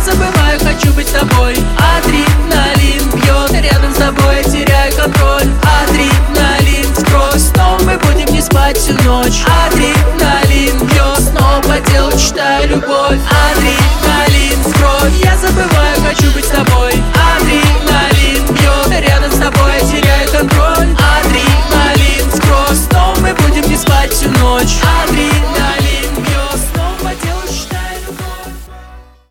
забываю, хочу быть с тобой. Адреналин бьет, рядом с тобой я теряю контроль. Адреналин в кровь, снова мы будем не спать всю ночь. Адреналин бьет, снова по телу читаю любовь. Адреналин в кровь, я забываю, хочу быть с тобой.